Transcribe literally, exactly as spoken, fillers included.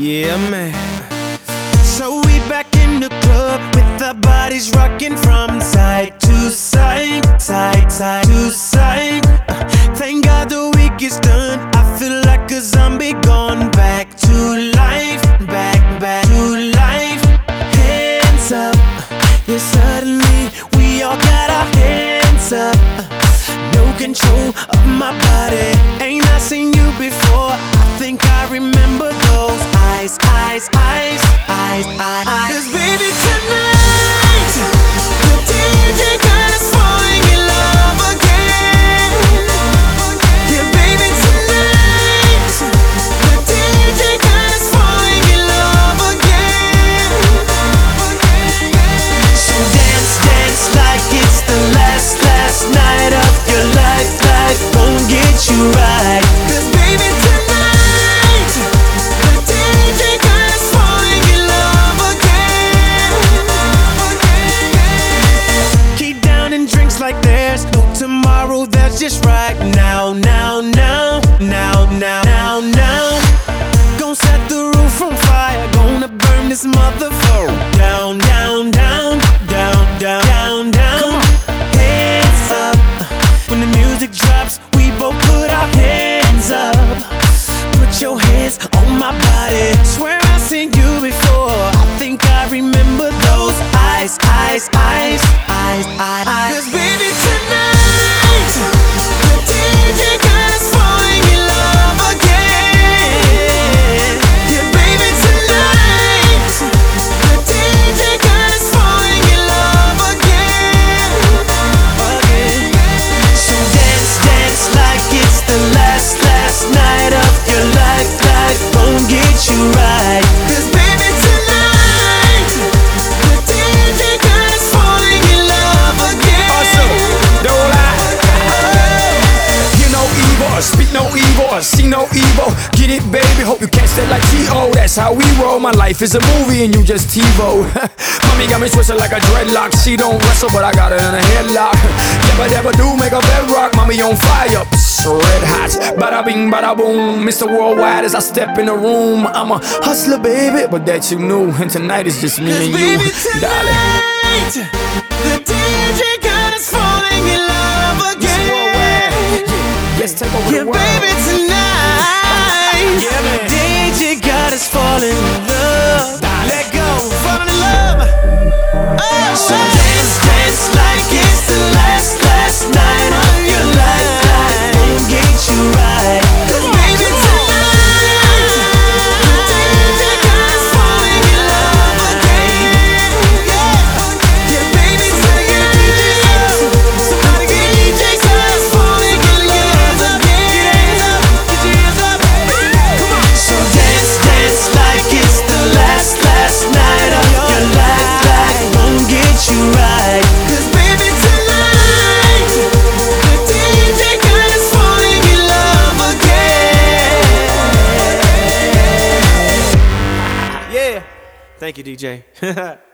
Yeah, man. So we back in the club with our bodies rocking from side to side, side, side to side. Uh, thank God the week is done. I feel like a zombie gone back to life, back, back to life. Hands up, yeah, suddenly we all got our hands up. Uh, no control of my body. Ain't I seen you before? I think I remember those eyes, eyes, eyes, eyes, eyes, eyes. Cause baby tonight, the D J got us falling in love again. Yeah baby tonight, the D J got us falling in love again. So dance, dance like it's the last, last night of your life. Life won't get you right. Cause baby tonight, the D J got us falling in love again. Keep down and drinks like there's no tomorrow, that's just right now, now, now, now, now, now, now. Gonna set the roof on fire, gonna burn this motherfucker down, down, down, down, down, down, down. Come on. Hands up, when the music drops, we both put our hands up. Put your hands on my body. Swear I've seen you before. I think I remember those eyes, eyes, eyes, eyes, eyes, eyes. Cause baby tonight, the D J got us falling in love again. Yeah baby tonight, the D J got us falling in love again, again. So dance, dance like it's the last, last night of your life. Life won't get you right. Cause baby tonight, the D J got us falling in love again. Awesome, don't lie. Hear no evil, or speak no evil, or see no evil. Get it, baby, hope you catch that like T O. That's how we roll. My life is a movie and you just TiVo. Mommy got me twisted like a dreadlock. She don't wrestle, but I got her in a headlock. Never, never do make a bedrock. Mommy on fire, psst, red hot. Bada bing, bada boom. Mister Worldwide as I step in the room. I'm a hustler, baby, but that you knew. And tonight is just me and you, darling. The D J got us falling in love again. Let's take over Yeah the world. baby tonight, Yeah, man. D J got us falling in love. Let go, falling in love. Oh, so dance, dance like it's the last, last night of your life. Life won't get you right. Cause baby tonight, the D J got us falling in love again. Yeah, yeah baby tonight, somebody get D J got us falling in love again. Get your hands up, come on. So dance, dance like it's the last, last night of your life. Life won't get you right. Cause baby tonight, the D J got us falling in love again. Yeah. Thank you, D J.